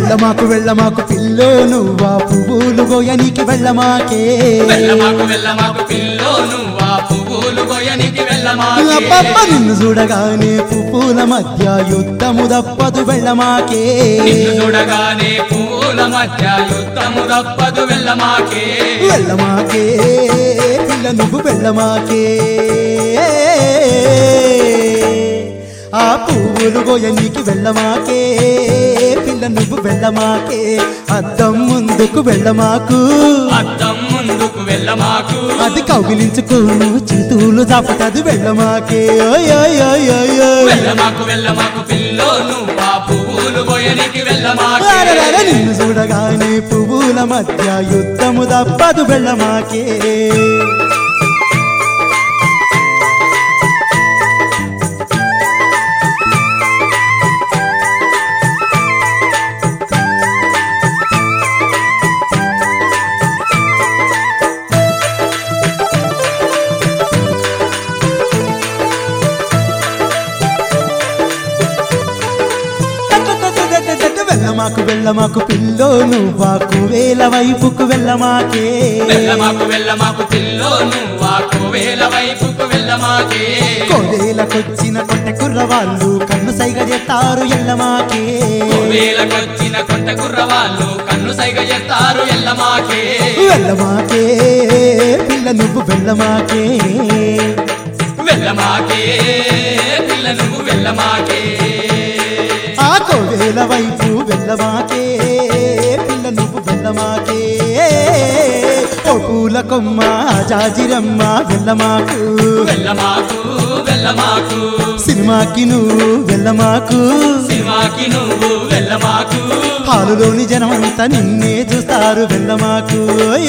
వెళ్ళమాకు pillow నువ్వా పువ్వులు గోయనికి వెళ్ళమాకే వెళ్ళమాకు pillow నువ్వా పువ్వులు గోయనికి వెళ్ళమాకే అబ్బబ్బ నిన్ను చూడగానే పువ్వుల మధ్య యుద్ధము తప్పదు వెళ్ళమాకే నిన్ను చూడగానే పువ్వుల మధ్య యుద్ధము తప్పదు వెళ్ళమాకే పిల్ల నువ్వు వెళ్ళమాకే ఆ పువ్వులు గోయనికి వెళ్ళమాకే పిల్ల నువ్వు వెళ్ళమాకే అద్దం ముందుకు వెళ్ళమాకు అది కౌగిలించుకోను చేతులు దాపుతది వెళ్ళమాకే వెళ్ళమాకు పిల్లో నువ్వా పువ్వులు గోయనికి వెళ్ళమాకే నిన్ను చూడగానే పువ్వుల మధ్య యుద్ధము తప్పదు వెళ్ళమాకే వెళ్ళమాకు పిల్లో నువ్వా కువేల వైపుకు వెళ్ళమాకే వెళ్ళమాకు పిల్లో నువ్వా కువేల వైపుకు వెళ్ళమాకే కోవేలకొచ్చిన కొట్ట కుర్రవాళ్ళు కన్ను సైగ చేస్తారు ఎల్లమాకే కోవేలకొచ్చిన కొట్ట కుర్రవాళ్ళు కన్ను సైగ చేస్తారు ఎల్లమాకే పిల్ల నువ్వు వెళ్ళమాకే పిల్ల నువ్వు వెళ్ళమాకే ఆ కోవేల వైపు వెళ్ళమాకే పిల్ల నువ్వు వెళ్ళమాకే ఓ పూల కొమ్మ జాజిరమ్మ వెళ్ళమాకు సినిమాకి నువ్వు వెళ్ళమాకు హాలులోని జనమంతా నిన్నే చూస్తారు వెళ్ళమాకు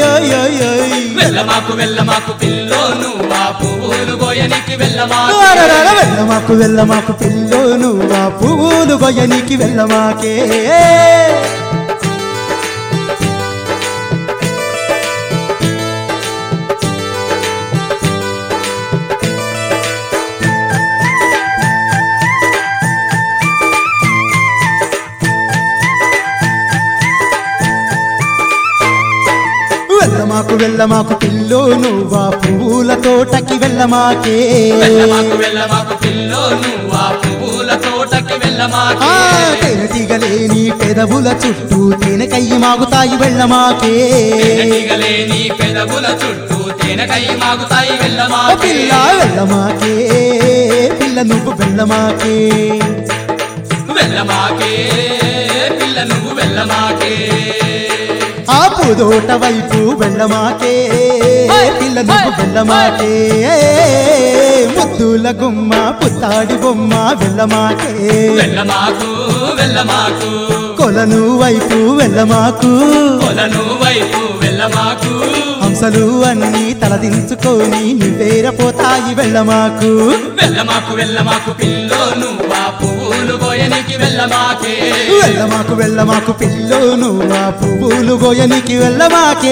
వెళ్ళమాకు పిల్లో నువ్వా పువ్వులు గోయనికి వెళ్ళమాకు పిల్లో నువ్వా పువ్వులు గోయనికి వెళ్ళమాకే వెళ్ళమాకు పిల్లో నువ్వా పువ్వుల తోటకి వెళ్ళమాకే వెళ్ళమాకు పిల్లో నువ్వా పువ్వుల తోటకి వెళ్ళమాకే తేనెటీగలేని పెదవుల చుట్టూ తేనెకయ్యి మాగుతాయి వెళ్ళమాకే తేనెటీగలేని పెదవుల చుట్టూ తేనెకయ్యి మాగుతాయి వెళ్ళమాకే పిల్ల నువ్వు వెళ్ళమాకే పిల్ల నువ్వు వెళ్ళమాకే ఆ పూదోట వైపు వెళ్ళమాకే పిల్ల నువ్వు వెళ్ళమాకే ముద్దుల గుమ్మ పుత్తాడి బొమ్మ వెళ్ళమాకే కొలను వైపు వెళ్ళమాకు హంసలు అన్ని తలదించుకొని నివేరపోతాయి వెళ్ళమాకు పిల్లో నువ్వా పువ్వులు గోయనికి వెళ్ళమాకే వెళ్ళమాకు పిల్లో నువ్వా పువ్వులు గోయనికి వెళ్ళమాకే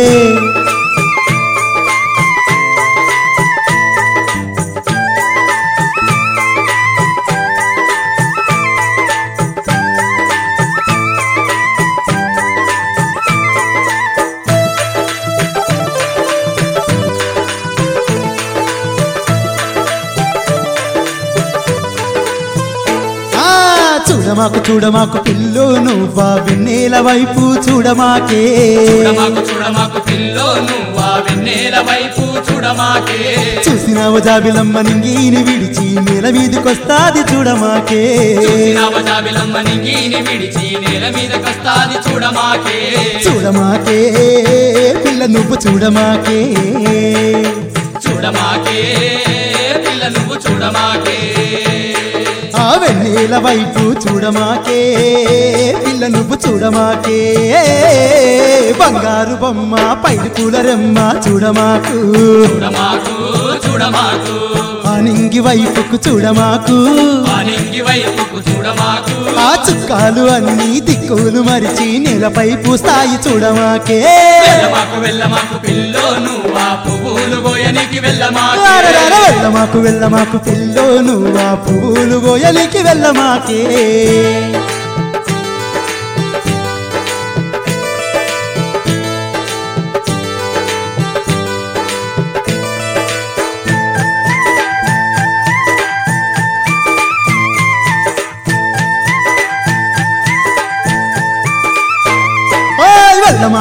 చూడమాకు పిల్లో నువ్వా వెన్నెల వైపు చూడమాకే పిల్లో నువ్వా వెన్నెల వైపు చూడమాకే చూసినావు జాబిలమ్మ నింగిని విడిచి నేల మీదకొస్తాది చూడమాకే పిల్ల నువ్వు చూడమాకే ఆ వెన్నెల వైపు చూడమాకే పిల్ల నువ్వు చూడమాకే బంగారు బొమ్మ పైడి పూల రెమ్మ చూడమాకు ఆనింగి వైపుకు చూడమాకు ఆ చుక్కాలు అన్ని దిక్కులు మరిచి నేలపై పూస్తాయి చూడమాకే పిల్లో నువ్వా పువ్వులు గోయనికి వెళ్ళమాకు పిల్లో నువ్వా పువ్వులు గోయనికి వెళ్ళమాకే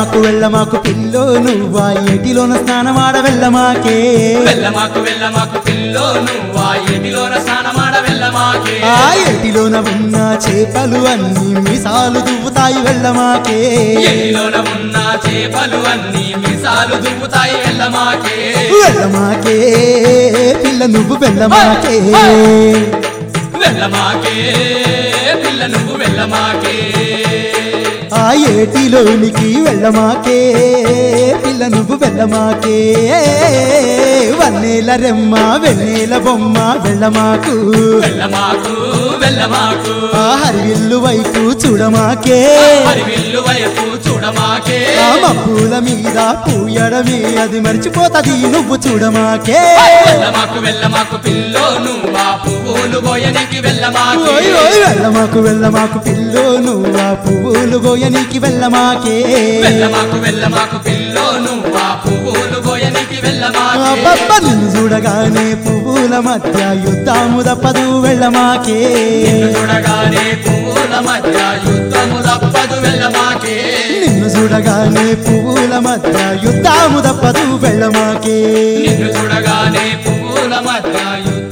వెళ్ళమాకు పిల్లో నువ్వా ఏటిలోన స్నానమాడ వెళ్ళమాకే వెళ్ళమాకు పిల్లో నువ్వా ఏటిలోన స్నానమాడ వెళ్ళమాకే ఆ ఏటిలోన ఉన్న చేపలు అన్ని మిసాలు దువ్వుతాయి వెళ్ళమాకే ఏటిలోన ఉన్న చేపలు అన్ని మిసాలు దువ్వుతాయి వెళ్ళమాకే వెళ్ళమాకే పిల్ల నువ్వు వెళ్ళమాకే వెళ్ళమాకే పిల్ల నువ్వు వెళ్ళమాకే ఆ ఏటిలోనికి వెళ్ళమాకే పిల్ల నువ్వు వెళ్ళమాకే వన్నేల రెమ్మ వెన్నెల బొమ్మ వెళ్ళమాకు వెళ్ళమాకు ఆ హరివిల్లు వైపు చూడమాకే హరివిల్లు వైపు చూడమాకే ఆ మబ్బుల మీద పూయడమే అది మర్చిపోతది నువ్వు చూడమాకే వెళ్ళమాకు పిల్లో నువ్వా పువ్వులు గోయనికి వెళ్ళమాకే ఓయ్ ఓయ్ వెళ్ళమాకు పిల్లో నువ్వా పువ్వులు గోయనికి వెళ్ళమాకే వెళ్ళమాకు పిల్లో నువ్వా పువ్వులు గోయనికి వెళ్ళమాకే అబ్బబ్బ నిన్ను చూడగానే పువ్వుల మధ్య యుద్ధము తప్పదు వెళ్ళమాకే చూడగానే పువ్వుల మధ్య యుద్ధము తప్పదు వెళ్ళమాకే నిన్ను చూడగానే పువ్వుల మధ్య యుద్ధము తప్పదు వెళ్ళమాకే నిన్ను చూడగానే పువ్వుల మధ్య